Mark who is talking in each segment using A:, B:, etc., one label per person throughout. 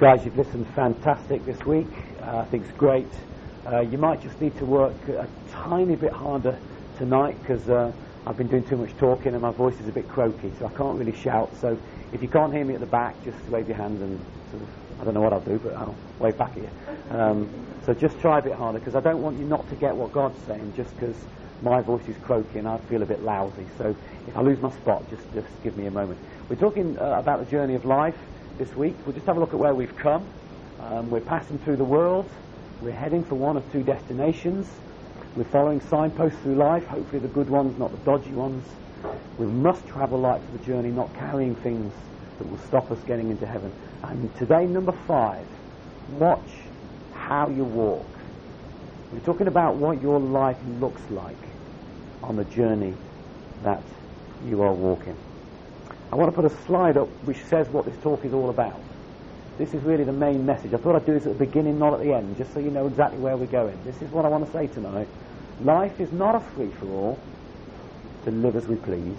A: Guys, you've listened fantastic this week. I think it's great. You might just need to work a tiny bit harder tonight because I've been doing too much talking and my voice is a bit croaky, so I can't really shout. So if you can't hear me at the back, just wave your hand and sort of, I don't know what I'll do, but I'll wave back at you. So just try a bit harder because I don't want you not to get what God's saying just because my voice is croaky and I feel a bit lousy. So if I lose my spot, just give me a moment. We're talking about the journey of life this week. We'll just have a look at where we've come. We're passing through the world. We're heading for one of two destinations. We're following signposts through life, hopefully the good ones, not the dodgy ones. We must travel light for the journey, not carrying things that will stop us getting into heaven. And today, number 5, watch how you walk. We're talking about what your life looks like on the journey that you are walking. I want to put a slide up which says what this talk is all about. This is really the main message. I thought I'd do this at the beginning, not at the end, just so you know exactly where we're going. This is what I want to say tonight. Life is not a free-for-all to live as we please.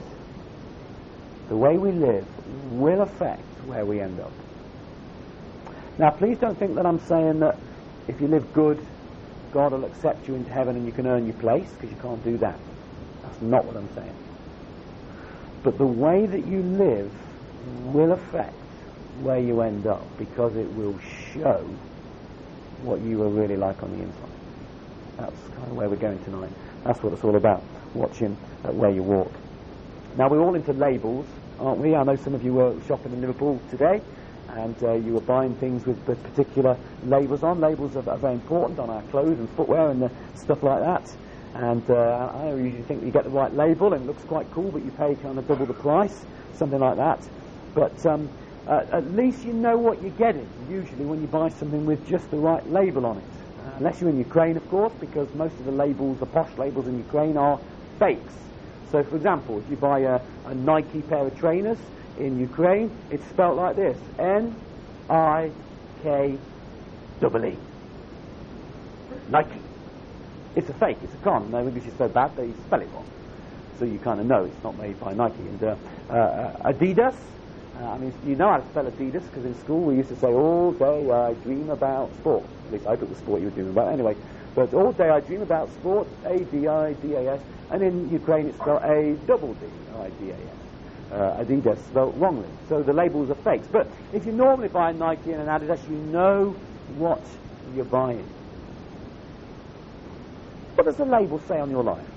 A: The way we live will affect where we end up. Now, please don't think that I'm saying that if you live good, God will accept you into heaven and you can earn your place, because you can't do that. That's not what I'm saying. But the way that you live will affect where you end up, because it will show what you are really like on the inside. That's kind of where we're going tonight. That's what it's all about, watching where you walk. Now, we're all into labels, aren't we? I know some of you were shopping in Liverpool today, and you were buying things with the particular labels on. Labels are very important on our clothes and footwear and stuff like that. And I usually think you get the right label and it looks quite cool, but you pay kind of double the price, something like that. But at least you know what you're getting, usually, when you buy something with just the right label on it. Unless you're in Ukraine, of course, because most of the labels, the posh labels in Ukraine, are fakes. So, for example, if you buy a Nike pair of trainers in Ukraine, it's spelt like this: N-I-K-E-E. Nike. It's a fake, it's a con. No, English is so bad they spell it wrong. So you kind of know it's not made by Nike. And Adidas, I mean, you know how to spell Adidas, because in school we used to say, all day I dream about sport. At least I took the sport you were dreaming about. Anyway, but all day I dream about sport, A-D-I-D-A-S. And in Ukraine it's spelled A-D-D-I-D-A-S. Adidas, spelled wrongly. So the labels are fakes. But if you normally buy a Nike and an Adidas, you know what you're buying. What does the label say on your life?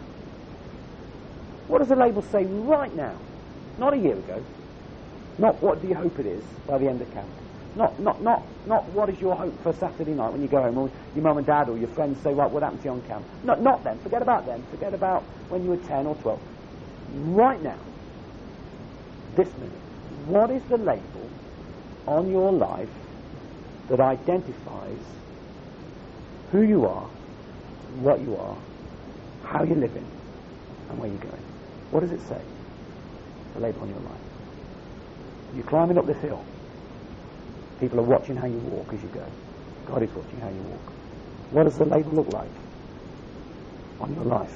A: What does the label say right now? Not a year ago. Not what do you hope it is by the end of camp. Not what is your hope for Saturday night when you go home, or your mum and dad or your friends say, right, what happened to you on camp? Not them. Forget about them. Forget about when you were 10 or 12. Right now, this minute, what is the label on your life that identifies who you are, what you are, how you're living, and where you're going? What does it say? The label on your life. You're climbing up this hill. People are watching how you walk as you go. God is watching how you walk. What does the label look like on your life?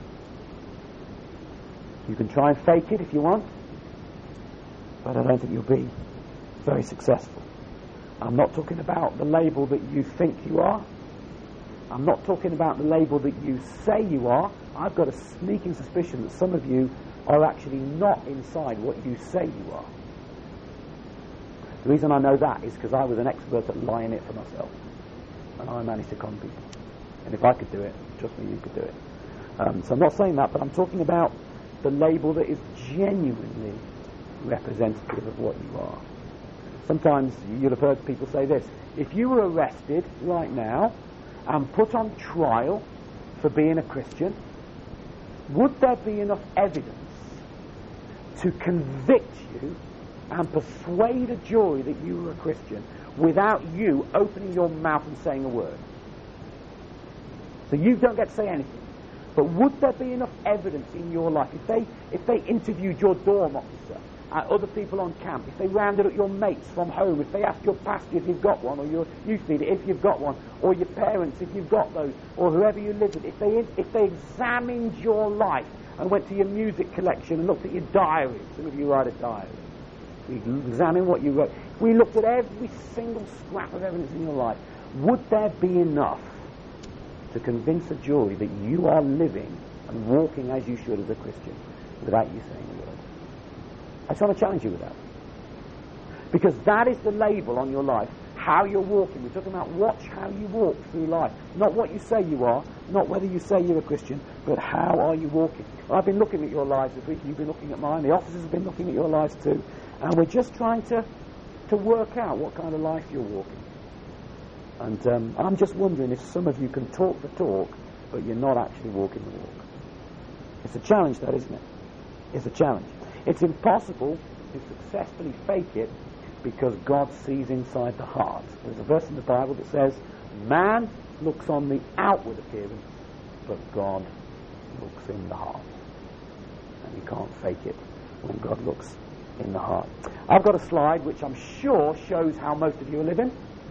A: You can try and fake it if you want, but I don't think you'll be very successful. I'm not talking about the label that you think you are. I'm not talking about the label that you say you are. I've got a sneaking suspicion that some of you are actually not inside what you say you are. The reason I know that is because I was an expert at lying it for myself, and I managed to con people. And if I could do it, trust me, you could do it. So I'm not saying that, but I'm talking about the label that is genuinely representative of what you are. Sometimes you'll have heard people say this: if you were arrested right now and put on trial for being a Christian, would there be enough evidence to convict you and persuade a jury that you were a Christian without you opening your mouth and saying a word? So you don't get to say anything. But would there be enough evidence in your life, if they interviewed your dorm officer, other people on camp, if they rounded up your mates from home, if they asked your pastor if you've got one, or your youth leader if you've got one, or your parents if you've got those, or whoever you live with, if they examined your life and went to your music collection and looked at your diary, some of you write a diary, you examine what you wrote, we looked at every single scrap of evidence in your life, would there be enough to convince a jury that you are living and walking as you should as a Christian without you saying a word? I just want to challenge you with that. Because that is the label on your life, how you're walking. We're talking about watch how you walk through life. Not what you say you are, not whether you say you're a Christian, but how are you walking. I've been looking at your lives this week, you've been looking at mine, the officers have been looking at your lives too, and we're just trying to work out what kind of life you're walking. And I'm just wondering if some of you can talk the talk, but you're not actually walking the walk. It's a challenge, that, isn't it? It's a challenge. It's impossible to successfully fake it because God sees inside the heart. There's a verse in the Bible that says, man looks on the outward appearance, but God looks in the heart. And you can't fake it when God looks in the heart. I've got a slide which I'm sure shows how most of you are living.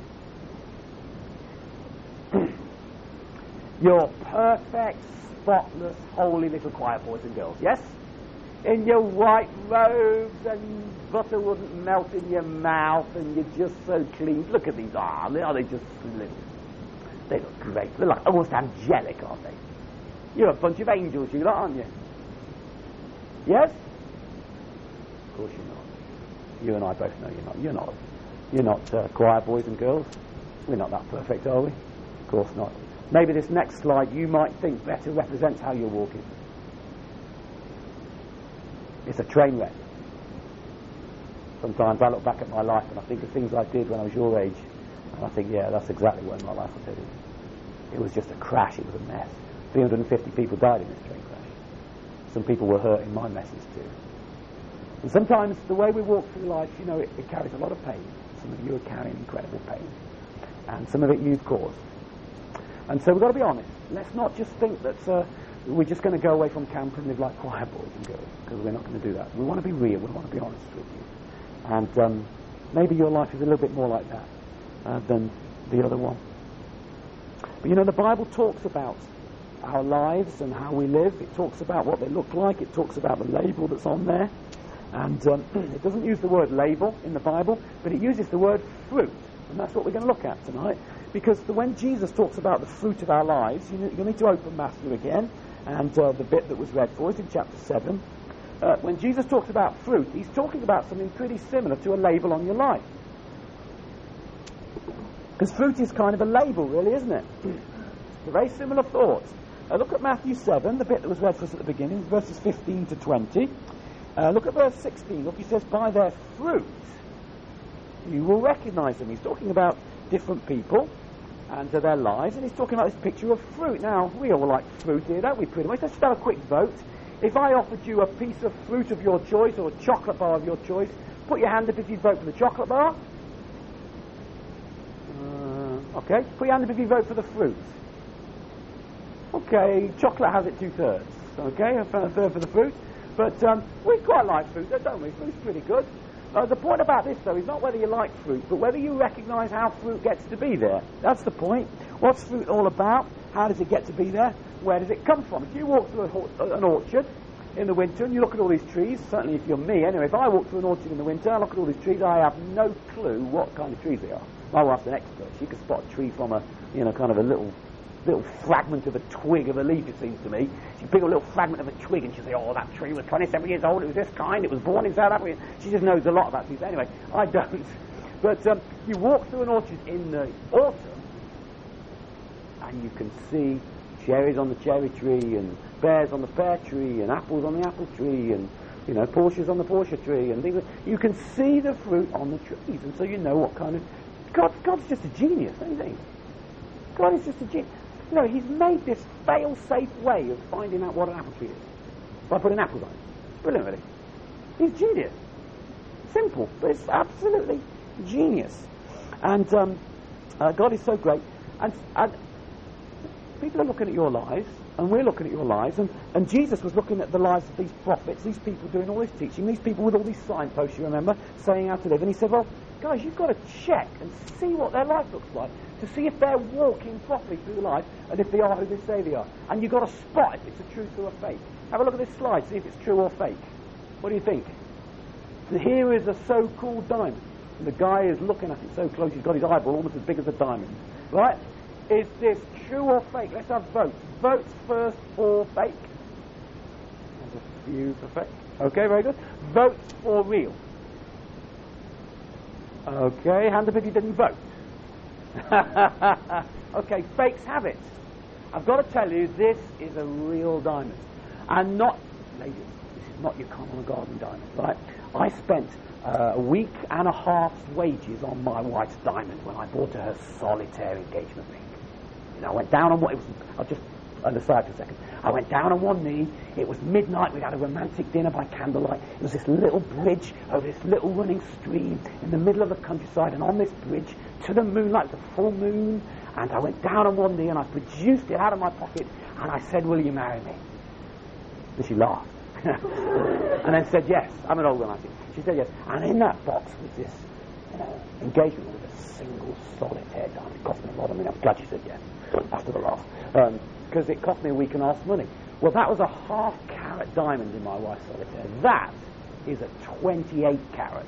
A: You're perfect, spotless, holy little choir boys and girls, yes? In your white robes and butter wouldn't melt in your mouth and you're just so clean. Look at these, are they just slim? They look great. They're like almost angelic, aren't they? You're a bunch of angels, you lot, aren't you? Yes? Of course you're not. You and I both know you're not. You're not choir boys and girls. We're not that perfect, are we? Of course not. Maybe this next slide you might think better represents how you're walking. It's a train wreck. Sometimes I look back at my life and I think of things I did when I was your age, and I think, yeah, that's exactly when my life was headed. It was just a crash. It was a mess. 350 people died in this train crash. Some people were hurt in my messes too. And sometimes the way we walk through life, you know, it carries a lot of pain. Some of you are carrying incredible pain, and some of it you've caused. And so we've got to be honest. Let's not just think that we're just going to go away from camp and live like choir boys and girls, because we're not going to do that. We want to be real. We want to be honest with you. And maybe your life is a little bit more like that than the other one. But you know, the Bible talks about our lives and how we live. It talks about what they look like. It talks about the label that's on there. And it doesn't use the word label in the Bible, but it uses the word fruit. And that's what we're going to look at tonight. Because when Jesus talks about the fruit of our lives, you'll need to open Matthew again, and the bit that was read for us in chapter 7. When Jesus talks about fruit, he's talking about something pretty similar to a label on your life. Because fruit is kind of a label, really, isn't it? It's a very similar thought. Look at Matthew 7, the bit that was read for us at the beginning, verses 15 to 20. Look at verse 16. Look, he says, by their fruit you will recognize them. He's talking about different people and their lives, and he's talking about this picture of fruit. Now, we all like fruit here, don't we, pretty much? Let's just have a quick vote. If I offered you a piece of fruit of your choice or a chocolate bar of your choice, put your hand up if you'd vote for the chocolate bar. Okay, put your hand up if you vote for the fruit. Okay, chocolate has it 2/3. Okay, a third for the fruit. But we quite like fruit, don't we? Fruit's pretty good. The point about this, though, is not whether you like fruit, but whether you recognise how fruit gets to be there. That's the point. What's fruit all about? How does it get to be there? Where does it come from? If you walk through an orchard in the winter and you look at all these trees, certainly if you're me, anyway, if I walk through an orchard in the winter, I look at all these trees, I have no clue what kind of trees they are. My wife's an expert. She can spot a tree from a, kind of a little fragment of a twig of a leaf, it seems to me. She'd pick a little fragment of a twig and she'd say, oh, that tree was 27 years old, it was this kind, it was born in South Africa. She just knows a lot about trees. Anyway, I don't. But you walk through an orchard in the autumn and you can see cherries on the cherry tree and pears on the pear tree and apples on the apple tree and, Porsches on the Porsche tree and things. You can see the fruit on the trees, and so you know what kind of... God's just a genius, don't you think? God is just a genius. He's made this fail-safe way of finding out what an apple tree is by putting apples on it. Brilliant, really. He's genius. Simple, but it's absolutely genius. And God is so great. And people are looking at your lives, and we're looking at your lives, and Jesus was looking at the lives of these prophets, these people doing all this teaching, these people with all these signposts, you remember, saying how to live. And he said, well, guys, you've got to check and see what their life looks like, to see if they're walking properly through life and if they are who they say they are. And you've got to spot if it's a truth or a fake. Have a look at this slide, see if it's true or fake. What do you think? So here is a so-called diamond. And the guy is looking at it so close, he's got his eyeball almost as big as a diamond. Right? Is this true or fake? Let's have votes. Votes first for fake. There's a few for fake. Okay, very good. Votes for real. Okay, hand up if you didn't vote. Okay, fakes have it. I've got to tell you, this is a real diamond. And not, ladies, this is not your common garden diamond, right? I spent a week and a half's wages on my wife's diamond when I bought her solitaire engagement ring. You know, I went down on what it was. I'll just underside for a second. I went down on one knee. It was midnight. We'd had a romantic dinner by candlelight. It was this little bridge over this little running stream in the middle of the countryside, and on this bridge, to the moonlight, the full moon, and I went down on one knee and I produced it out of my pocket and I said, "Will you marry me?" And she laughed. And then said yes. I'm an old one, I think. She said yes. And in that box was this engagement with a single solitaire diamond. It cost me a lot of money. I'm glad she said yes after the laugh. Because it cost me a week and a half's money. Well, that was a half-carat diamond in my wife's solitaire. That is a 28-carat.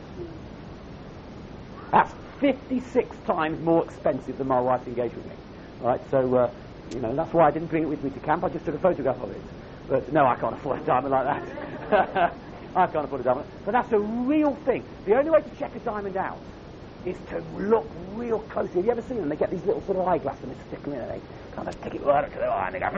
A: That's 56 times more expensive than my wife's engagement ring. Right? So, that's why I didn't bring it with me to camp. I just took a photograph of it. But no, I can't afford a diamond like that. I can't afford a diamond. But that's a real thing. The only way to check a diamond out is to look real closely. Have you ever seen them? They get these little sort of eyeglasses and they stick them in and they kind of take it right up to their eye and they go,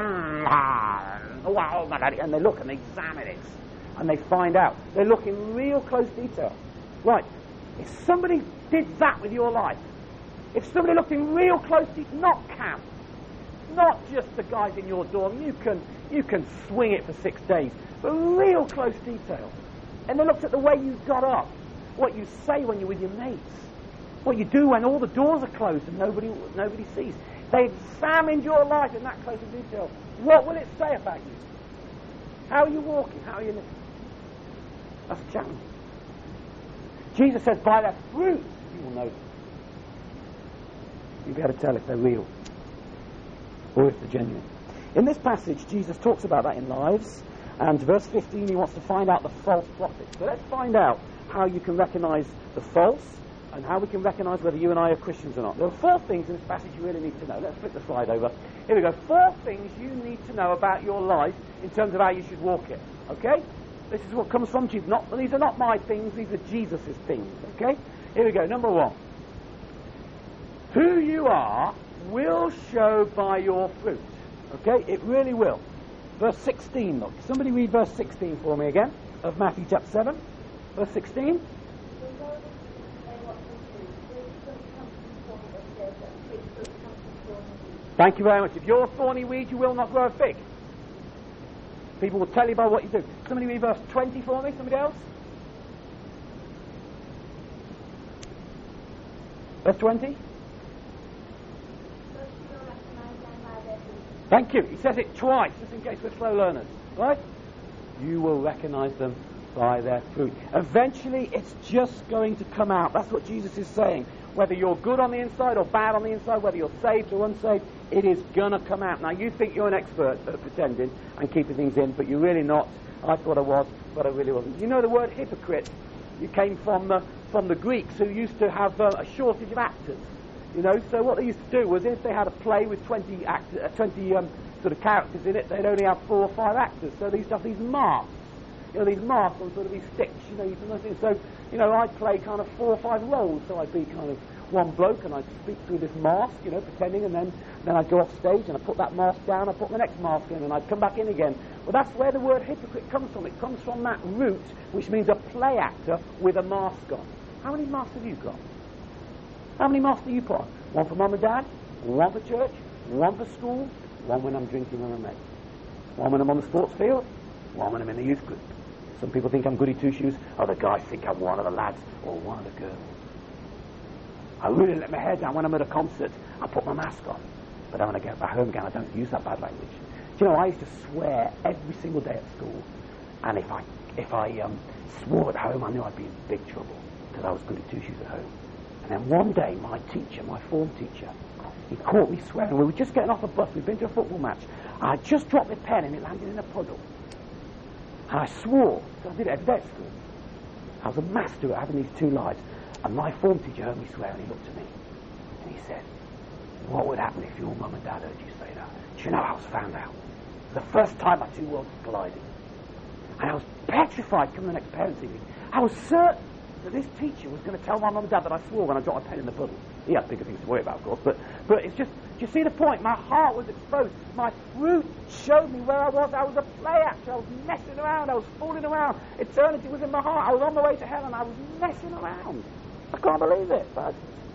A: wow, and they look and they examine it and they find out. They're looking real close detail. Right. If somebody did that with your life, if somebody looked in real close detail, not camp, not just the guys in your dorm, you can swing it for 6 days, but real close detail. And they looked at the way you got up, what you say when you're with your mates, what you do when all the doors are closed and nobody sees. They examined your life in that close detail. What will it say about you? How are you walking? How are you living? That's a challenge. Jesus says, by their fruit you will know them. You'll be able to tell if they're real or if they're genuine. In this passage, Jesus talks about that in lives, and verse 15, he wants to find out the false prophets. So let's find out how you can recognize the false and how we can recognize whether you and I are Christians or not. There are 4 things in this passage you really need to know. Let's flip the slide over. Here we go. 4 things you need to know about your life in terms of how you should walk it. Okay? This is what comes from Jesus. These are not my things, these are Jesus' things. Okay? Here we go. Number 1. Who you are will show by your fruit. Okay? It really will. Verse 16, look. Somebody read verse 16 for me again of Matthew chapter 7. Verse 16. Thank you very much. If you're a thorny weed, you will not grow a fig. People will tell you by what you do. Somebody read verse 20 for me. Somebody else? Verse 20. Thank you. He says it twice, just in case we're slow learners. Right? You will recognize them by their fruit. Eventually, it's just going to come out. That's what Jesus is saying. Whether you're good on the inside or bad on the inside, whether you're saved or unsaved, it is going to come out. Now, you think you're an expert at pretending and keeping things in, but you're really not. I thought I was, but I really wasn't. You know the word hypocrite? You came from the Greeks, who used to have a shortage of actors. You know, so what they used to do was, if they had a play with 20 sort of characters in it, they'd only have 4 or 5 actors. So they used to have these masks. You know, these masks on sort of these sticks. You know, you can nothing. So, I'd play kind of 4 or 5 roles. So I'd be kind of one bloke, and I'd speak through this mask, pretending, and then I'd go off stage and I'd put that mask down, I'd put the next mask in, and I'd come back in again. Well, that's where the word hypocrite comes from. It comes from that root, which means a play actor with a mask on. How many masks have you got? How many masks do you put on? One for mum and dad, one for church, one for school, one when I'm drinking with my mates, one when I'm on the sports field, one when I'm in the youth group. Some people think I'm goody two-shoes. Other guys think I'm one of the lads or one of the girls. I really let my hair down when I'm at a concert. I put my mask on. But when I get back home again, I don't use that bad language. Do you know, I used to swear every single day at school. And if I swore at home, I knew I'd be in big trouble because I was goody two-shoes at home. And then one day, my teacher, my form teacher, he caught me swearing. We were just getting off a bus. We'd been to a football match. I just dropped my pen and it landed in a puddle. And I swore. So I did it every day at school. I was a master at having these 2 lies. And my form teacher heard me swear, and he looked at me, and he said, what would happen if your mum and dad heard you say that? Do you know I was found out? The first time our two worlds collided. And I was petrified coming to the next parents' evening. I was certain that this teacher was going to tell my mum and dad that I swore when I dropped my pen in the puddle. He had bigger things to worry about, of course, but it's just, do you see the point? My heart was exposed. My fruit showed me where I was. I was a play actor. I was messing around. I was fooling around. Eternity was in my heart. I was on the way to hell, and I was messing around. I can't believe it, but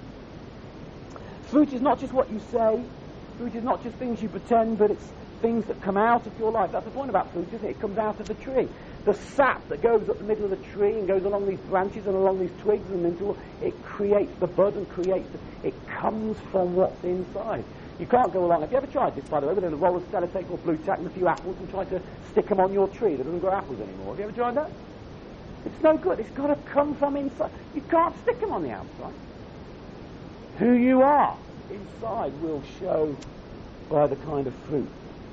A: fruit is not just what you say. Fruit is not just things you pretend, but it's things that come out of your life. That's the point about fruit, isn't it? It comes out of the tree. The sap that goes up the middle of the tree and goes along these branches and along these twigs and into it creates the bud and it comes from what's inside. You can't go along. Have you ever tried this, by the way, with a roll of sellotape or blue tack and a few apples and try to stick them on your tree that doesn't grow apples anymore? Have you ever tried that? It's no good. It's got to come from inside. You can't stick them on the outside. Who you are inside will show by the kind of fruit.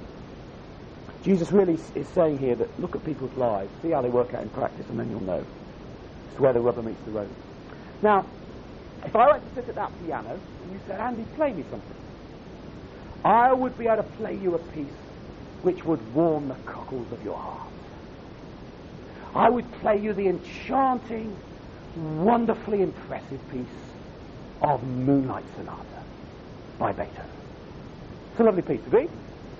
A: Jesus really is saying here that look at people's lives, see how they work out in practice, and then you'll know. It's where the rubber meets the road. Now, if I went to sit at that piano and you said, Andy, play me something, I would be able to play you a piece which would warm the cockles of your heart. I would play you the enchanting, wonderfully impressive piece of Moonlight Sonata by Beethoven. It's a lovely piece, agree?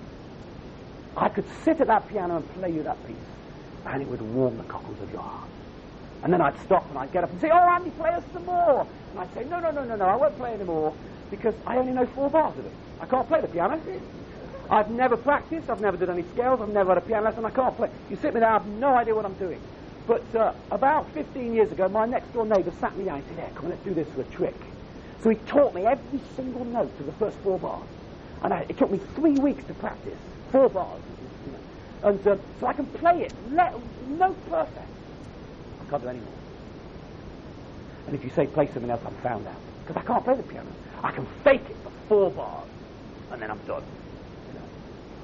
A: I could sit at that piano and play you that piece, and it would warm the cockles of your heart. And then I'd stop and I'd get up and say, oh, Andy, play us some more. And I'd say, no, I won't play anymore because I only know 4 bars of it. I can't play the piano. I've never practiced, I've never done any scales, I've never had a piano lesson, I can't play. You sit me there, I have no idea what I'm doing. But about 15 years ago, my next door neighbour sat me down and said, yeah, come on, let's do this for a trick. So he taught me every single note of the first 4 bars. And it took me 3 weeks to practice. 4 bars, you know. And so I can play it, no perfect. I can't do any more. And if you say play something else, I'm found out. Because I can't play the piano. I can fake it for 4 bars, and then I'm done. You know.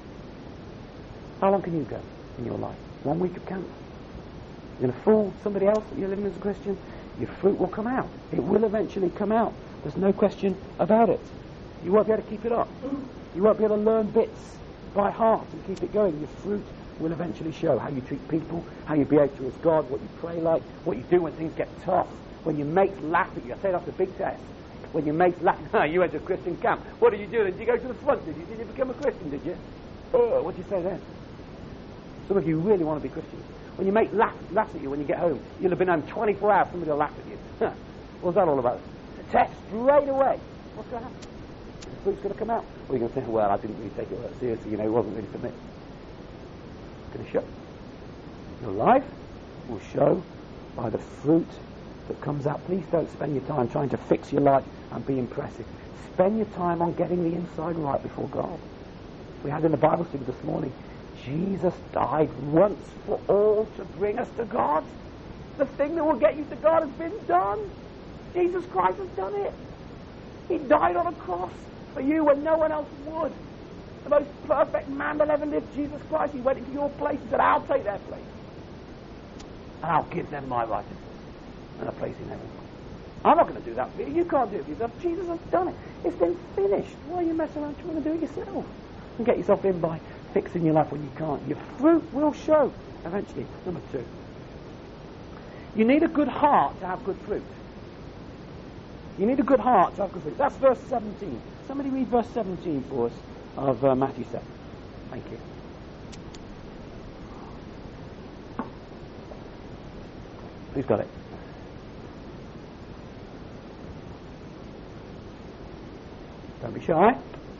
A: How long can you go in your life? 1 week of camp? You're going to fool somebody else that you're living as a Christian? Your fruit will come out. It will eventually come out. There's no question about it. You won't be able to keep it up. You won't be able to learn bits by heart and keep it going. Your fruit will eventually show how you treat people, how you behave towards God, what you pray like, what you do when things get tough, when your mates laugh at you. I say that's a big test. When your mates laugh, you went to a Christian camp. What did you do? Did you go to the front? Did you become a Christian, did you? Oh, what did you say then? Some of you really want to be Christians. When your mate laughs at you when you get home, you'll have been home 24 hours, somebody will laugh at you. What's that all about? It's a test straight away. What's going to happen? The fruit's going to come out. Or you're going to think, well, I didn't really take it that seriously, it wasn't really for me. It's going to show. Your life will show by the fruit that comes out. Please don't spend your time trying to fix your life and be impressive. Spend your time on getting the inside right before God. We had in the Bible study this morning, Jesus died once for all to bring us to God. The thing that will get you to God has been done. Jesus Christ has done it. He died on a cross for you when no one else would. The most perfect man that ever lived, Jesus Christ. He went into your place and said, I'll take their place. And I'll give them my righteousness and a place in heaven. I'm not going to do that for you. You can't do it for yourself. Jesus has done it. It's been finished. Why are you messing around trying to do it yourself? And get yourself in by fixing your life when you can't. Your fruit will show eventually. Number 2. You need a good heart to have good fruit. You need a good heart to have good fruit. That's verse 17. Somebody read verse 17 for us of Matthew 7. Thank you. Who's got it? Don't be shy.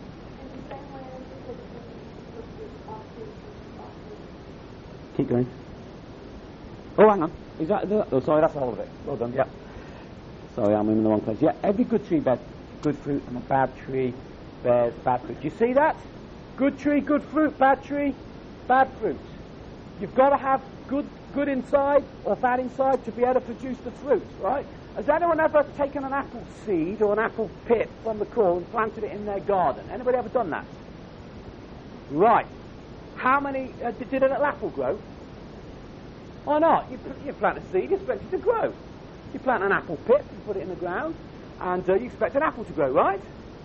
A: Keep going. Oh, hang on. Is that? Oh, sorry, that's all of it. Well done. Yeah. Sorry, I'm in the wrong place. Yeah, every good tree bears good fruit, and a bad tree bears bad fruit. Do you see that? Good tree, good fruit. Bad tree, bad fruit. You've got to have good inside or bad inside to be able to produce the fruit, right? Has anyone ever taken an apple seed or an apple pip from the core and planted it in their garden? Anybody ever done that? Right. How many did an apple grow? Why not? You plant a seed, you expect it to grow. You plant an apple pip, you put it in the ground, and you expect an apple to grow, right?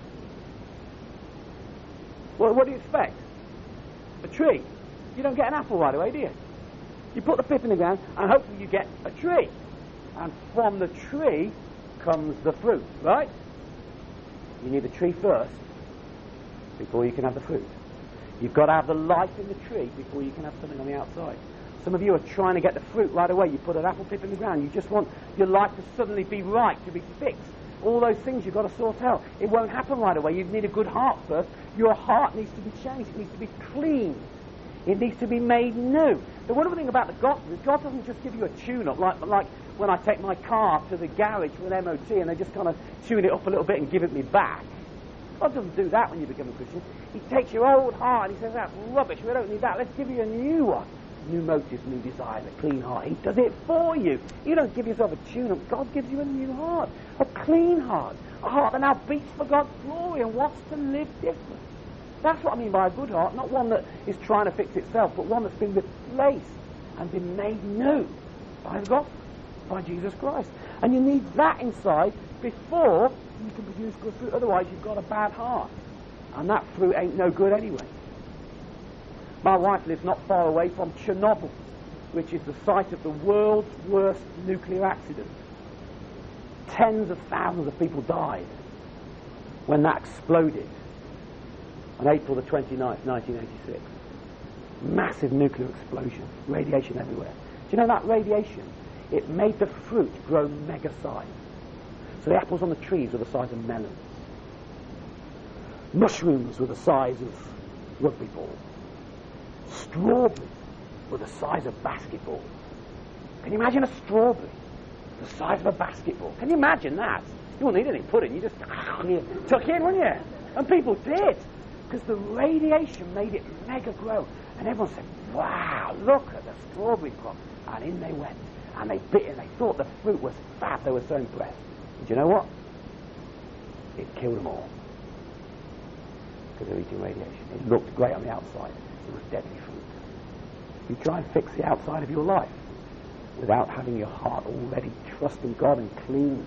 A: Well, what do you expect? A tree. You don't get an apple right away, do you? You put the pip in the ground, and hopefully you get a tree. And from the tree comes the fruit, right? You need the tree first before you can have the fruit. You've got to have the life in the tree before you can have something on the outside. Some of you are trying to get the fruit right away. You put an apple pip in the ground. You just want your life to suddenly be right, to be fixed. All those things you've got to sort out. It won't happen right away. You need a good heart first. Your heart needs to be changed. It needs to be clean. It needs to be made new. The wonderful thing about the gospel is God doesn't just give you a tune-up like when I take my car to the garage for an MOT and they just kind of tune it up a little bit and give it me back. God doesn't do that when you become a Christian. He takes your old heart and he says, that's rubbish, we don't need that, let's give you a new one. New motives, new desires, a clean heart. He does it for you. You don't give yourself a tune-up. God gives you a new heart, a clean heart, a heart that now beats for God's glory and wants to live different. That's what I mean by a good heart, not one that is trying to fix itself, but one that's been replaced and been made new by the gospel, by Jesus Christ. And you need that inside before you can produce good fruit. Otherwise, you've got a bad heart. And that fruit ain't no good anyway. My wife lives not far away from Chernobyl, which is the site of the world's worst nuclear accident. Tens of thousands of people died when that exploded on April the 29th, 1986. Massive nuclear explosion, radiation everywhere. Do you know that radiation? It made the fruit grow mega size. So the apples on the trees were the size of melons. Mushrooms were the size of rugby balls. Strawberries were the size of basketballs. Can you imagine a strawberry the size of a basketball? Can you imagine that? You wouldn't need anything put in. You just tuck in, wouldn't you? And people did. Because the radiation made it mega grow. And everyone said, wow, look at the strawberry crop. And in they went. And they bit it. They thought the fruit was fab. They were so impressed. And do you know what? It killed them all. Because they were eating radiation. It looked great on the outside. It was deadly fruit. You try and fix the outside of your life without having your heart already trusting God and clean,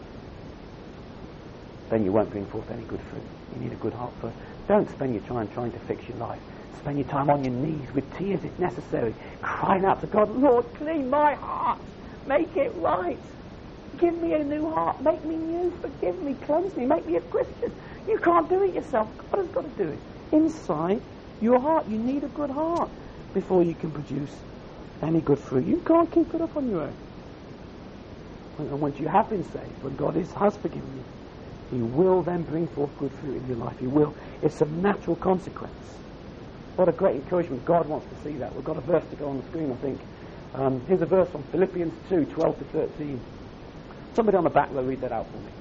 A: then you won't bring forth any good fruit. You need a good heart first. Don't spend your time trying to fix your life. Spend your time on your knees with tears if necessary, crying out to God, Lord, clean my heart. Make it right. Give me a new heart. Make me new. Forgive me. Cleanse me. Make me a Christian. You can't do it yourself. God has got to do it. Inside your heart. You need a good heart before you can produce any good fruit. You can't keep it up on your own. And once you have been saved, when God has forgiven you, He will then bring forth good fruit in your life. He will. It's a natural consequence. What a great encouragement. God wants to see that. We've got a verse to go on the screen, I think. Here's a verse from Philippians 2, 12 to 13. Somebody on the back will read that out for me.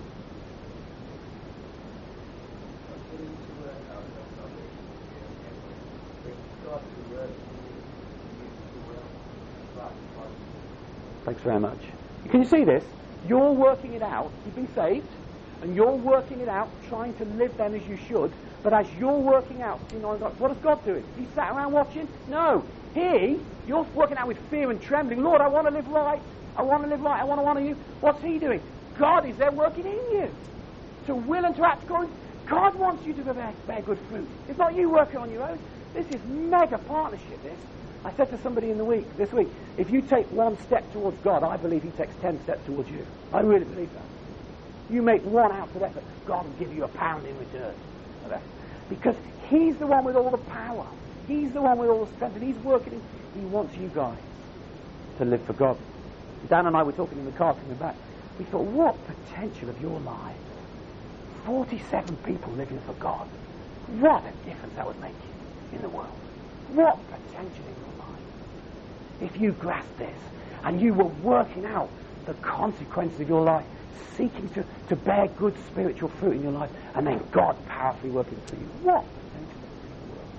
A: Thanks very much. Can you see this? You're working it out. You've been saved, and you're working it out, trying to live then as you should. But as you're working out, you know, what is God doing? He sat around watching? No. You're working out with fear and trembling. Lord, I want to live right. I want to live right. I want to honor you. What's He doing? God is there working in you to will and to act according. God wants you to bear good fruit. It's not you working on your own. This is mega partnership, this. I said to somebody this week, if you take one step towards God, I believe He takes 10 steps towards you. I really believe that. You make one ounce of effort, God will give you £1 in return of effort. Because He's the one with all the power. He's the one with all the strength, and He's working. He wants you guys to live for God. Dan and I were talking in the car coming back. We thought, what potential of your lives? 47 people living for God. What a difference that would make in the world. What potential in your life. If you grasp this, and you were working out the consequences of your life, seeking to bear good spiritual fruit in your life, and then God powerfully working through you. What potential in the world.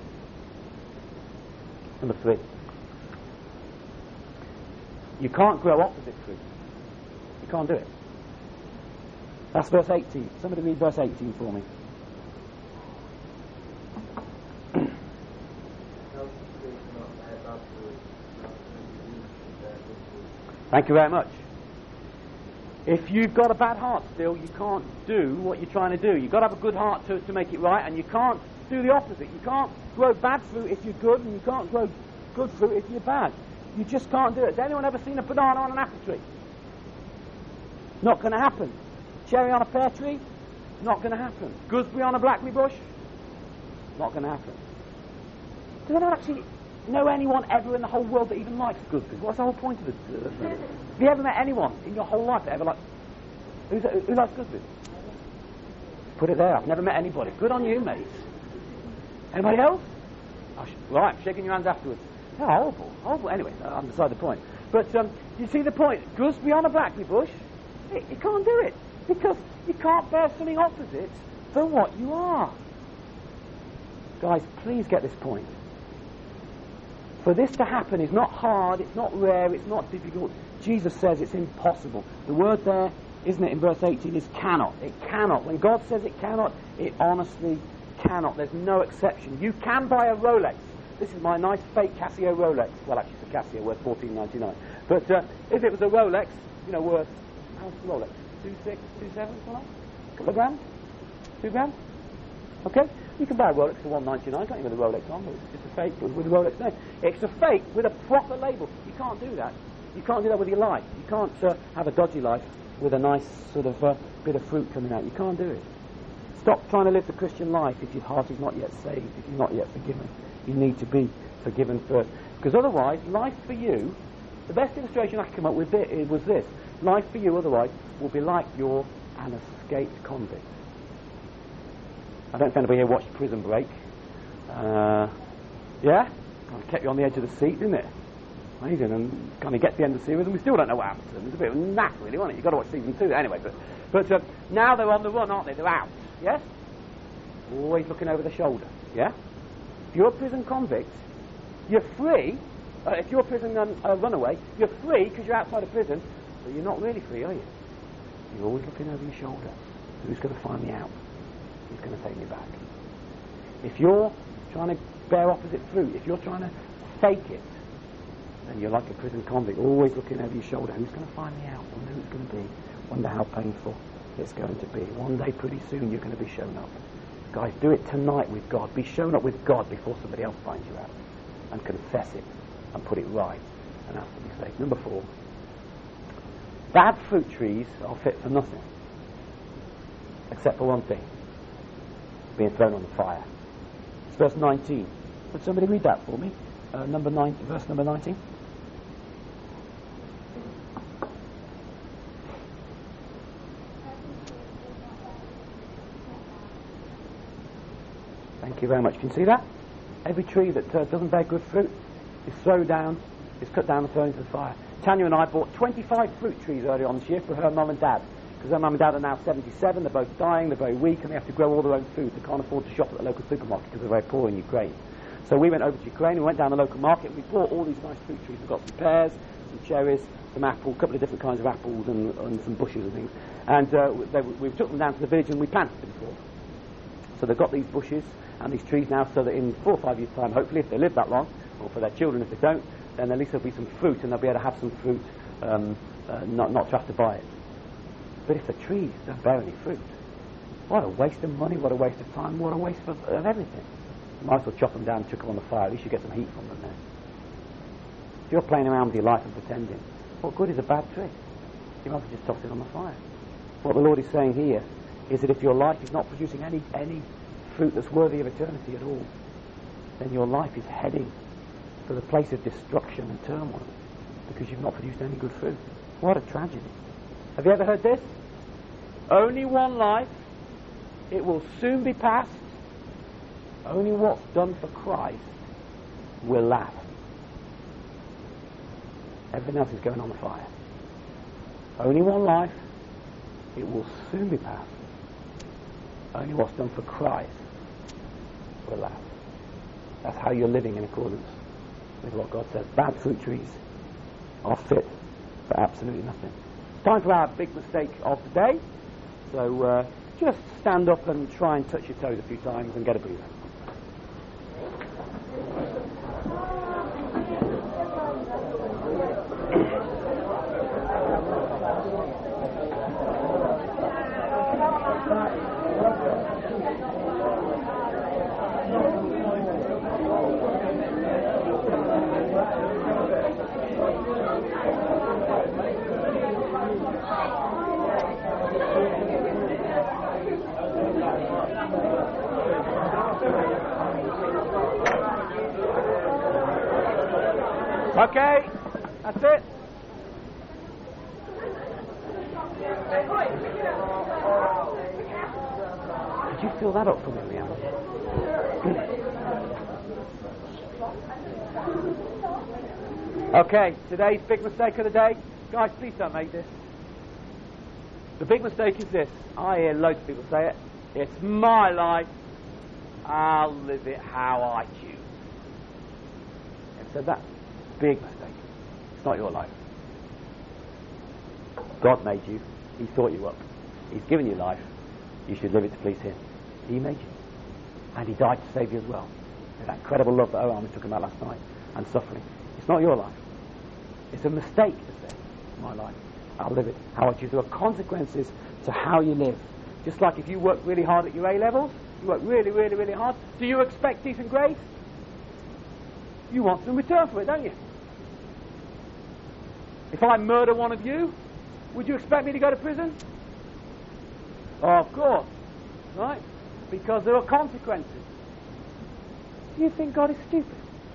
A: Number 3. You can't grow opposite fruit. You can't do it. That's verse 18. Somebody read verse 18 for me. Thank you very much. If you've got a bad heart still, you can't do what you're trying to do. You've got to have a good heart to make it right, and you can't do the opposite. You can't grow bad fruit if you're good, and you can't grow good fruit if you're bad. You just can't do it. Has anyone ever seen a banana on an apple tree? Not going to happen. Cherry on a pear tree? Not going to happen. Gooseberry on a blackberry bush? Not going to happen. Does anyone actually know anyone ever in the whole world that even likes gooseberries? What's the whole point of it? Have you ever met anyone in your whole life that ever likes... Who likes gooseberries? Put it there. I've never met anybody. Good on you, mate. Anybody else? Right, shaking your hands afterwards. They're horrible. Horrible. Anyway, I'm beside the point. But you see the point. Gooseberry on a blackberry bush, you can't do it. Because you can't bear something opposite than what you are. Guys, please get this point. For this to happen is not hard, it's not rare, it's not difficult. Jesus says it's impossible. The word there, isn't it, in verse 18, is cannot. It cannot. When God says it cannot, it honestly cannot. There's no exception. You can buy a Rolex. This is my nice fake Casio Rolex. Well, actually, it's a Casio worth $14.99. But if it was a Rolex, worth, how's the Rolex? 2.6, 2.7, something like that? A couple of grand? 2 grand? Okay? You can buy a Rolex for $1.99, can't you, with a Rolex on? It's just a fake with a Rolex name. It's a fake with a proper label. You can't do that. You can't do that with your life. You can't have a dodgy life with a nice sort of bit of fruit coming out. You can't do it. Stop trying to live the Christian life if your heart is not yet saved, if you're not yet forgiven. You need to be forgiven first. Because otherwise, life for you, the best illustration I could come up with was this. Life for you, otherwise, will be like you're an escaped convict. I don't know if anybody here watched Prison Break. Yeah? Kind of kept you on the edge of the seat, didn't it? Amazing. And kind of get to the end of the series, and we still don't know what happened to them. It's a bit of a naff, really, wasn't it? You've got to watch season 2 anyway. But now they're on the run, aren't they? They're out. Yes? Always looking over the shoulder. Yeah? If you're a prison convict, you're free. If you're a prison runaway, you're free because you're outside of prison, but you're not really free, are you? You're always looking over your shoulder. Who's going to find me out? Who's going to take me back? If you're trying to bear opposite fruit, if you're trying to fake it, then you're like a prison convict, always looking over your shoulder. Who's going to find me out? Wonder who it's going to be. Wonder how painful it's going to be. One day, pretty soon, you're going to be shown up. Guys, do it tonight with God. Be shown up with God before somebody else finds you out. And confess it and put it right and ask to be saved. Number 4. Bad fruit trees are fit for nothing. Except for one thing. Being thrown on the fire. It's verse 19. Would somebody read that for me? Verse number 19. Thank you very much. Can you see that? Every tree that doesn't bear good fruit is thrown down, is cut down and thrown into the fire. Tanya and I bought 25 fruit trees earlier on this year for her mum and dad. Because her mum and dad are now 77, they're both dying, they're very weak, and they have to grow all their own food. They can't afford to shop at the local supermarket because they're very poor in Ukraine. So we went over to Ukraine, we went down the local market, and we bought all these nice fruit trees. We've got some pears, some cherries, some apples, a couple of different kinds of apples, and some bushes and things. And we took them down to the village and we planted them for them. So they've got these bushes and these trees now, so that in 4 or 5 years' time, hopefully, if they live that long, or for their children if they don't, then at least there'll be some fruit, and they'll be able to have some fruit, not to have to buy it. But if the trees don't bear any fruit, what a waste of money, what a waste of time, what a waste of everything. You might as well chop them down and chuck them on the fire. At least you get some heat from them then. If you're playing around with your life and pretending, what good is a bad tree? You might as well just toss it on the fire. What the Lord is saying here is that if your life is not producing any fruit that's worthy of eternity at all, then your life is heading for the place of destruction and turmoil because you've not produced any good fruit. What a tragedy. Have you ever heard this? Only one life, it will soon be past. Only what's done for Christ will last. Everything else is going on the fire. Only one life, it will soon be past. Only what's done for Christ will last. That's how you're living in accordance with what God says. Bad fruit trees are fit for absolutely nothing. Time for our big mistake of the day. So just stand up and try and touch your toes a few times and get a breather. Okay, that's it. Could you fill that up for me, Leanne? Okay, today's big mistake of the day. Guys, please don't make this. The big mistake is this. I hear loads of people say it. It's my life. I'll live it how I choose. And so that's a big mistake. It's not your life. God made you. He thought you up. He's given you life. You should live it to please Him. He made you. And He died to save you as well. With that incredible love that Owen was talking about last night. And suffering. It's not your life. It's a mistake to say, my life. I'll live it how I choose. There are consequences to how you live. Just like if you work really hard at your A-levels, you work really, really, really hard, do you expect decent grades? You want some return for it, don't you? If I murder one of you, would you expect me to go to prison? Oh, of course. Right? Because there are consequences. Do you think God is stupid?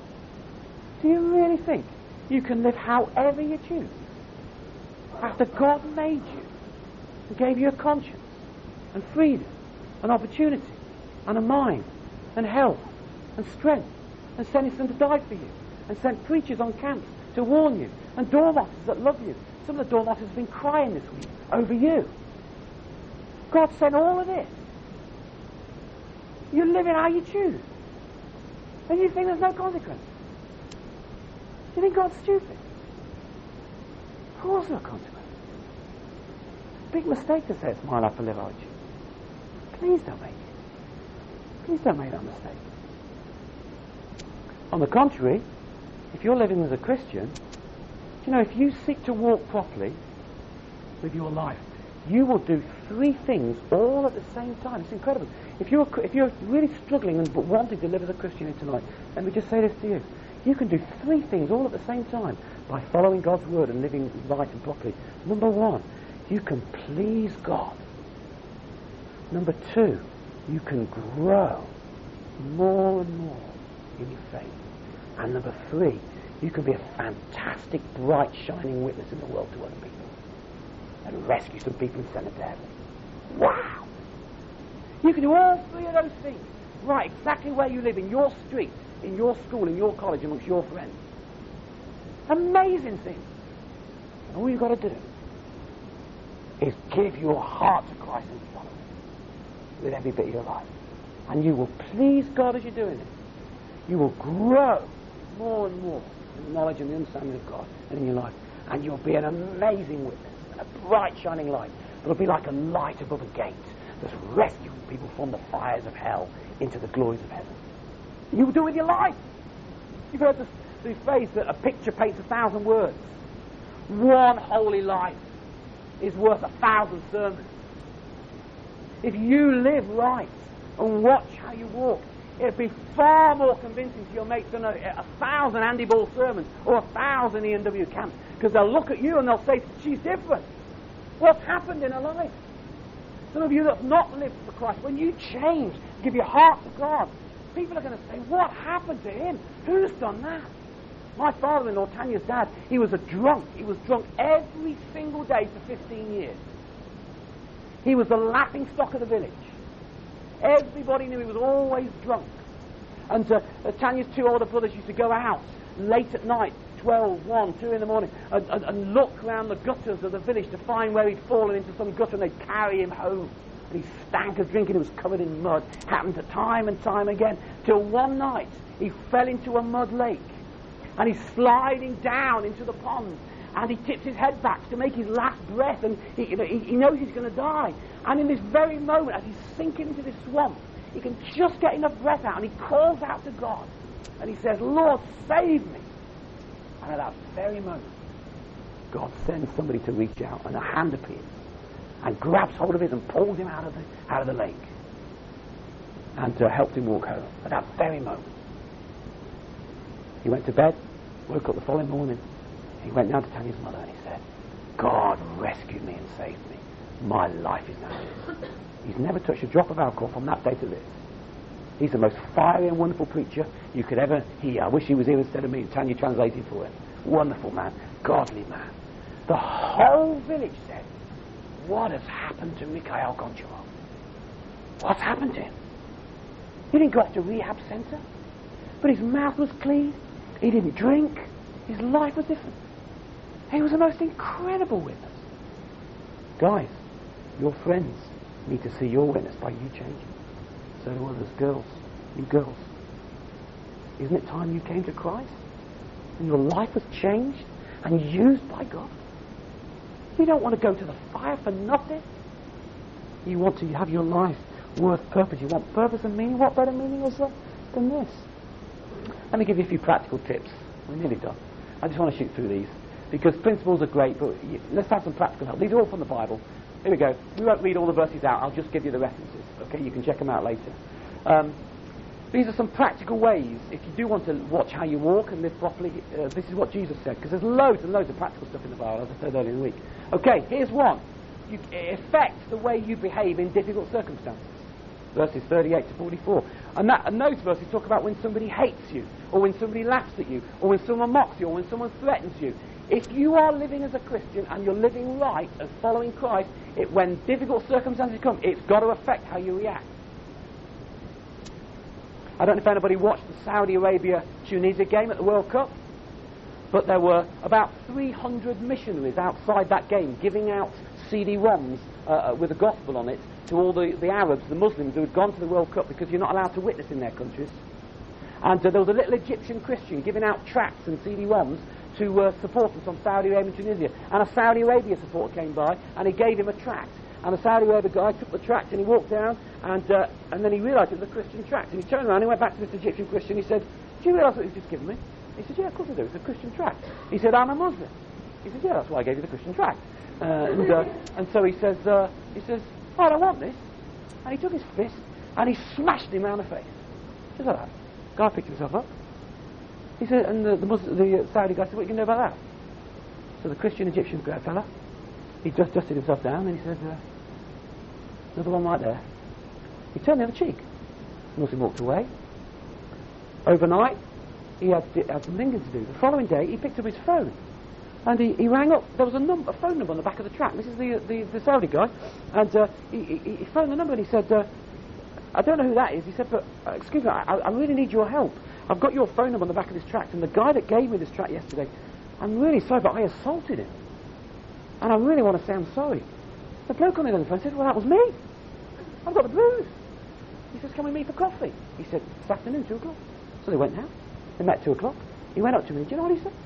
A: Do you really think you can live however you choose? After God made you and gave you a conscience and freedom and opportunity and a mind and health and strength and sent His Son to die for you and sent preachers on camps to warn you and dormoters that love you. Some of the dormoters have been crying this week over you. God sent all of this. You're living how you choose. And you think there's no consequence. You think God's stupid? Of course there are consequences. Big mistake to say it's my life to live how I choose. Please don't make it. Please don't make that mistake. On the contrary, if you're living as a Christian, you know, if you seek to walk properly with your life, you will do 3 things all at the same time. It's incredible. If you're really struggling and wanting to live as a Christian here tonight, let me just say this to you. You can do 3 things all at the same time by following God's word and living right and properly. Number 1, you can please God. Number 2, you can grow more and more in your faith. And number 3, you can be a fantastic, bright, shining witness in the world to other people and rescue some people and send them to heaven. Wow! You can do all 3 of those things right exactly where you live, in your street, in your school, in your college, amongst your friends. Amazing things. And all you've got to do is give your heart to Christ and follow Him with every bit of your life. And you will please God as you're doing it. You will grow more and more in the knowledge and the understanding of God and in your life. And you'll be an amazing witness and a bright shining light. It'll be like a light above a gate that's rescuing people from the fires of hell into the glories of heaven. You will do it with your life. You've heard the phrase that a picture paints 1,000 words. One holy life is worth 1,000 sermons. If you live right and watch how you walk, it'd be far more convincing to your mates than 1,000 Andy Ball sermons or 1,000 E&W camps, because they'll look at you and they'll say, she's different. What's happened in her life? Some of you that have not lived for Christ, when you change, give your heart to God, people are going to say, what happened to him? Who's done that? My father-in-law, Tanya's dad, he was a drunk. He was drunk every single day for 15 years. He was the laughing stock of the village. Everybody knew he was always drunk. And Tanya's 2 older brothers used to go out late at night, 12, 1, 2 in the morning, and look around the gutters of the village to find where he'd fallen into some gutter, and they'd carry him home. And he stank of drinking, he was covered in mud. Happened time and time again, till one night he fell into a mud lake, and he's sliding down into the pond, and he tips his head back to make his last breath, and he knows he's going to die. And in this very moment, as he's sinking into this swamp, he can just get enough breath out, and he calls out to God, and he says, Lord, save me. And at that very moment, God sends somebody to reach out, and a hand appears and grabs hold of him and pulls him out of the lake, and helped him walk home. At that very moment, he went to bed, woke up the following morning. He went down to Tanya's mother and he said, God rescued me and saved me. My life is now his. He's never touched a drop of alcohol from that day to this. He's the most fiery and wonderful preacher you could ever hear. I wish he was here instead of me. Tanya translated for him.
B: wonderful man, godly man. The whole village said, what has happened to Mikhail Goncharov? What's happened to him? He didn't go to a rehab center, but his mouth was clean. He didn't drink. His life was different. He was the most incredible witness. Guys, your friends need to see your witness by you changing. So do others. Girls, you girls. Isn't it time you came to Christ? And your life was changed and used by God? You don't want to go to the fire for nothing. You want to have your life worth purpose. You want purpose and meaning. What better meaning is there than this? Let me give you a few practical tips. We're nearly done. I just want to shoot through these, because principles are great, but let's have some practical help. These are all from the Bible. Here we go. We won't read all the verses out. I'll just give you the references. Okay, you can check them out later. These are some practical ways, if you do want to watch how you walk and live properly. This is what Jesus said, because there's loads and loads of practical stuff in the Bible, as I said earlier in the week. Okay, here's one. It affects the way you behave in difficult circumstances. Verses 38 to 44. And those verses talk about when somebody hates you, or when somebody laughs at you, or when someone mocks you, or when someone threatens you. If you are living as a Christian and you're living right and following Christ, when difficult circumstances come, it's got to affect how you react. I don't know if anybody watched the Saudi Arabia-Tunisia game at the World Cup, but there were about 300 missionaries outside that game giving out CD-ROMs with the gospel on it to all the Arabs, the Muslims who had gone to the World Cup, because you're not allowed to witness in their countries. And there was a little Egyptian Christian giving out tracts and CD-ROMs to supporters from Saudi Arabia and Tunisia. And a Saudi Arabia supporter came by and he gave him a tract. And the Saudi Arabia guy took the tract and he walked down, and then he realised it was a Christian tract. And he turned around and he went back to this Egyptian Christian. He said, "Do you realise what you've just given me?" He said, "Yeah, of course I do. It's a Christian tract." He said, "I'm a Muslim." He said, "Yeah, that's why I gave you the Christian tract." And so he says, "Oh, I don't want this." And he took his fist and he smashed him round the face. Just like that. Guy picked himself up. He said, and the Saudi guy said, "What can you know about that?" So the Christian Egyptian fella, he just dusted himself down and he said, "Another one right there." He turned the other cheek. The Muslim walked away. Overnight, he had some thinking to do. The following day, he picked up his phone and he rang up. There was a phone number on the back of the track. This is the Saudi guy, and he phoned the number and he said, "I don't know who that is." He said, "But excuse me, I really need your help. I've got your phone number on the back of this tract, and the guy that gave me this tract yesterday, I'm really sorry, but I assaulted him, and I really want to say I'm sorry." The bloke on the other phone said, "Well, that was me. I've got the blues." He says, "Can we meet for coffee?" He said, "This afternoon, 2 o'clock." So they went out. They met 2 o'clock. He went up to me. Do you know what he said?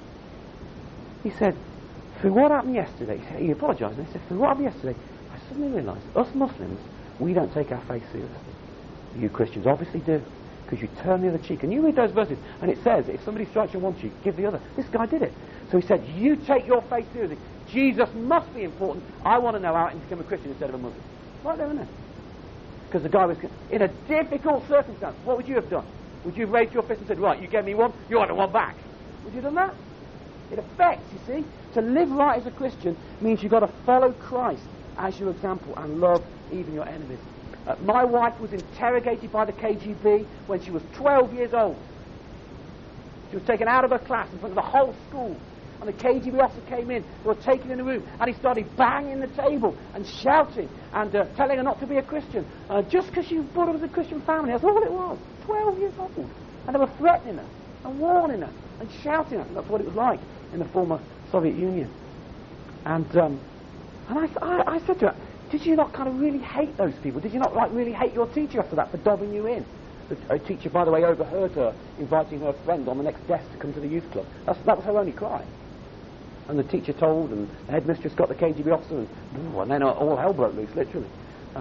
B: He said, "Through what happened yesterday," he apologised, and he said, "Through what happened yesterday, I suddenly realised, us Muslims, we don't take our faith seriously. You Christians obviously do, because you turn the other cheek." And you read those verses, and it says, if somebody strikes you on one cheek, give the other. This guy did it. So he said, you take your faith seriously. Jesus must be important. I want to know how I can become a Christian instead of a Muslim. Right there, isn't it? Because the guy was in a difficult circumstance. What would you have done? Would you have raised your fist and said, "Right, you gave me one, you want one back"? Would you have done that? It affects, you see. To live right as a Christian means you've got to follow Christ as your example and love even your enemies. My wife was interrogated by the KGB when she was 12 years old. She was taken out of her class in front of the whole school. And the KGB officer came in, they were taken in the room, and he started banging the table and shouting and telling her not to be a Christian. Just because she was brought up as a Christian family, that's all it was. 12 years old. And they were threatening her and warning her and shouting at her. That's what it was like in the former Soviet Union. And I said to her, "Did you not kind of really hate those people? Did you not really hate your teacher after that for dobbing you in?" The teacher, by the way, overheard her inviting her friend on the next desk to come to the youth club. That was her only cry. And the teacher told, and the headmistress got the KGB officer, and then all hell broke loose, literally.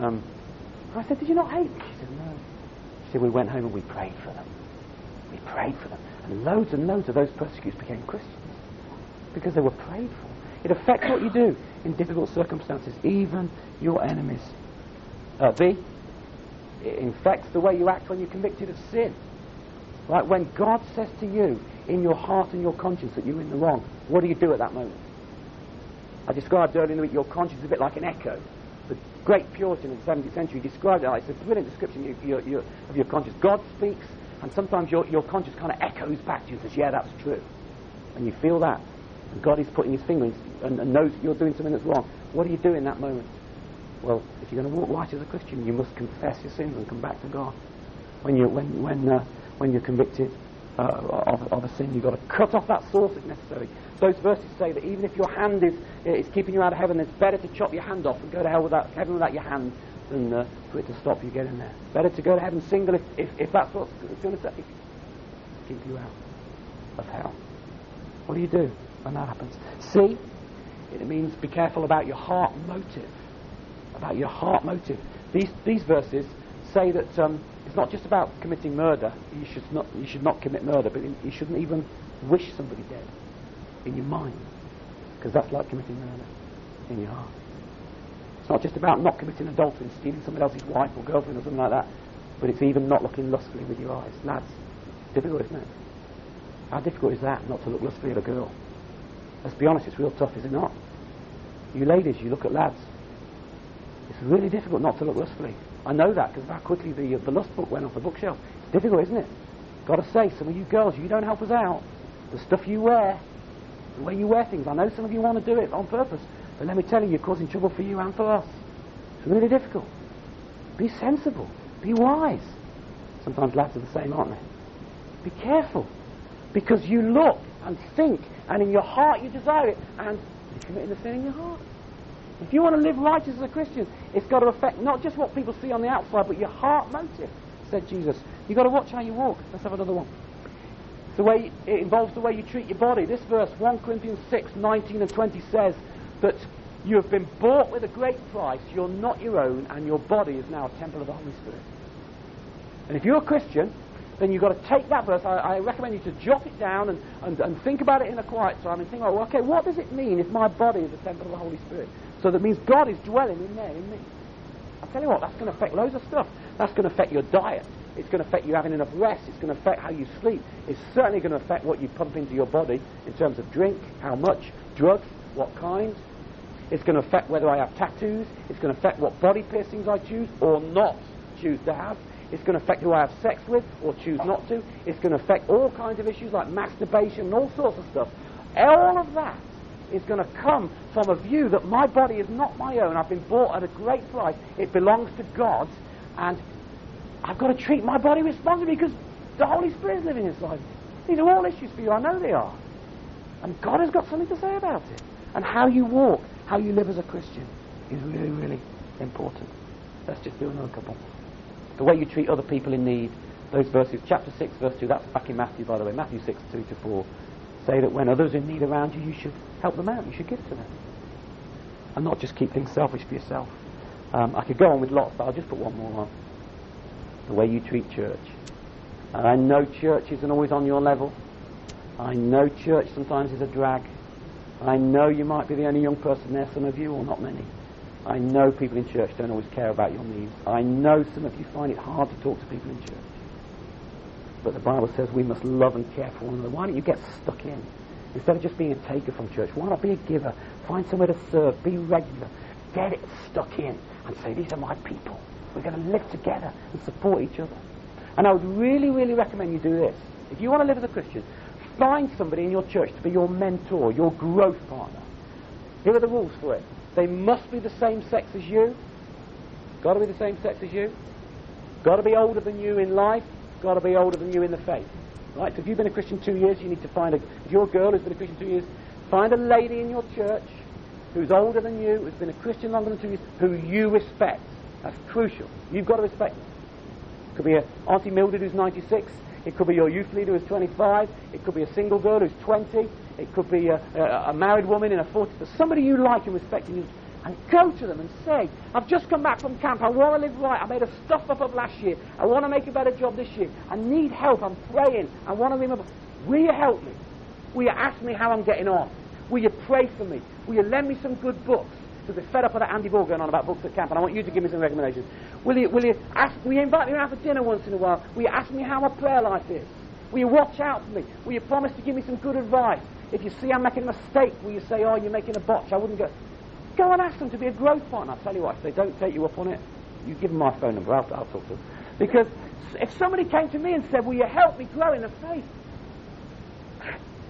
B: I said, "Did you not hate me?" She said, "No." She said, "We went home and we prayed for them. We prayed for them. And loads of those persecutors became Christians because they were prayed for." It affects what you do in difficult circumstances, even your enemies. B, it infects the way you act when you're convicted of sin. Right? When God says to you in your heart and your conscience that you're in the wrong, what do you do at that moment? I described earlier in the week your conscience is a bit like an echo. The great Puritan in the 17th century described it like, it's a brilliant description of your conscience. God speaks, and sometimes your conscience kind of echoes back to you and says, "Yeah, that's true." and you feel that, and God is putting his finger and knows you're doing something that's wrong, what do you do in that moment? Well, if you're going to walk right as a Christian, you must confess your sins and come back to God. When you're convicted of a sin, you've got to cut off that source if necessary. Those verses say that even if your hand is keeping you out of heaven, it's better to chop your hand off and go to heaven without your hand than for it to stop you getting there. Better to go to heaven single if that's what it's going to take. Keep you out of hell. What do you do when that happens? C, it means be careful about your heart motive. About your heart motive. These verses say that it's not just about committing murder. You should not commit murder, but you shouldn't even wish somebody dead in your mind, because that's like committing murder in your heart. It's not just about not committing adultery and stealing somebody else's wife or girlfriend or something like that, but it's even not looking lustfully with your eyes. Lads, it's difficult, isn't it? How difficult is that, not to look lustfully at a girl? Let's be honest, it's real tough, is it not? You ladies, you look at lads. It's really difficult not to look lustfully. I know that because of how quickly the lust book went off the bookshelf. It's difficult, isn't it? Got to say, some of you girls, you don't help us out. The stuff you wear, the way you wear things, I know some of you want to do it on purpose, but let me tell you, you're causing trouble for you and for us. It's really difficult. Be sensible. Be wise. Sometimes lads are the same, aren't they? Be careful. Because you look and think, and in your heart you desire it, and you're committing the sin in your heart. If you want to live righteous as a Christian, it's got to affect not just what people see on the outside, but your heart motive, said Jesus. You've got to watch how you walk. Let's have another one. It involves the way you treat your body. This verse, 1 Corinthians 6, 19 and 20 says that you have been bought with a great price, you're not your own, and your body is now a temple of the Holy Spirit. And if you're a Christian, then you've got to take that verse. I recommend you to jot it down and think about it in a quiet time and think, oh, okay, what does it mean if my body is a temple of the Holy Spirit? So that means God is dwelling in there, in me. I'll tell you what, that's going to affect loads of stuff. That's going to affect your diet. It's going to affect you having enough rest. It's going to affect how you sleep. It's certainly going to affect what you pump into your body in terms of drink, how much, drugs, what kind. It's going to affect whether I have tattoos. It's going to affect what body piercings I choose or not choose to have. It's going to affect who I have sex with or choose not to. It's going to affect all kinds of issues like masturbation and all sorts of stuff. All of that is going to come from a view that my body is not my own. I've been bought at a great price. It belongs to God, and I've got to treat my body responsibly because the Holy Spirit is living inside me. These are all issues for you. I know they are. And God has got something to say about it. And how you walk, how you live as a Christian is really, really important. Let's just do another couple. The way you treat other people in need. Those verses, chapter 6, verse 2, that's back in Matthew, by the way, Matthew 6, 2 to 4, say that when others in need around you, you should help them out, you should give to them. And not just keep things selfish for yourself. I could go on with lots, but I'll just put one more on. The way you treat church. And I know church isn't always on your level. I know church sometimes is a drag. I know you might be the only young person there, some of you, or not many. I know people in church don't always care about your needs. I know some of you find it hard to talk to people in church. But the Bible says we must love and care for one another. Why don't you get stuck in? Instead of just being a taker from church, why not be a giver? Find somewhere to serve. Be regular. Get it stuck in and say, these are my people. We're going to live together and support each other. And I would really, really recommend you do this. If you want to live as a Christian, find somebody in your church to be your mentor, your growth partner. Here are the rules for it. They must be the same sex as you. Got to be the same sex as you. Got to be older than you in life. Got to be older than you in the faith. Right? So if you've been a Christian 2 years, you need to find if you're a girl who's been a Christian 2 years, find a lady in your church who's older than you, who's been a Christian longer than 2 years, who you respect. That's crucial. You've got to respect them. It could be a Auntie Mildred who's 96. It could be your youth leader who's 25. It could be a single girl who's 20. It could be a married woman in her 40s. But somebody you like and respect, and go to them and say, I've just come back from camp. I want to live right. I made a stuff up of last year. I want to make a better job this year. I need help. I'm praying. I want to remember. Will you help me? Will you ask me how I'm getting on? Will you pray for me? Will you lend me some good books? Because they're fed up with that Andy Ball going on about books at camp, and I want you to give me some recommendations. Will you invite me around for dinner once in a while? Will you ask me how my prayer life is? Will you watch out for me? Will you promise to give me some good advice? If you see I'm making a mistake, will you say, oh, you're making a botch? I wouldn't go. Go and ask them to be a growth partner. I'll tell you what, if they don't take you up on it, you give them my phone number. I'll talk to them. Because if somebody came to me and said, will you help me grow in the faith? Of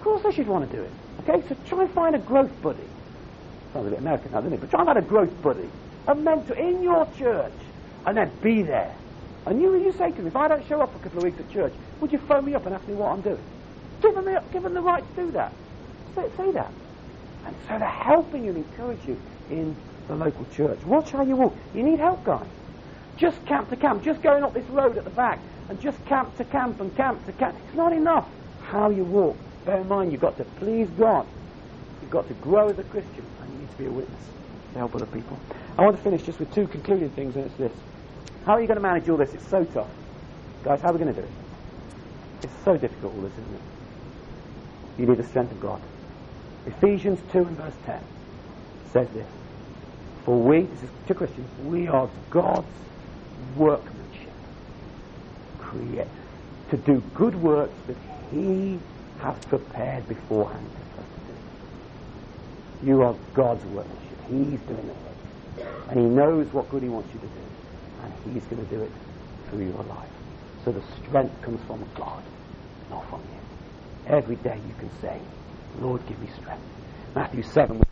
B: course they should want to do it. Okay, so try and find a growth buddy. Sounds a bit American now, doesn't it? But try and find a growth buddy, a mentor in your church, and then be there. And you say to them, if I don't show up for a couple of weeks at church, would you phone me up and ask me what I'm doing? Give them the right to do that. Say that. And so they're helping you and encourage you in the local church. Watch how you walk. You need help, guys. Just camp to camp, just going up this road at the back, and just camp to camp and camp to camp. It's not enough how you walk. Bear in mind, you've got to please God. You've got to grow as a Christian, and you need to be a witness to help other people. I want to finish just with two concluding things, and it's this. How are you going to manage all this? It's so tough. Guys, how are we going to do it? It's so difficult, all this, isn't it? You need the strength of God. Ephesians 2 and verse 10 says this. For we, this is to Christians, we are God's workmanship. Create to do good works that He has prepared beforehand for us to do. You are God's workmanship. He's doing the work. And He knows what good He wants you to do. And He's going to do it through your life. So the strength comes from God, not from you. Every day you can say, Lord, give me strength. Matthew 7.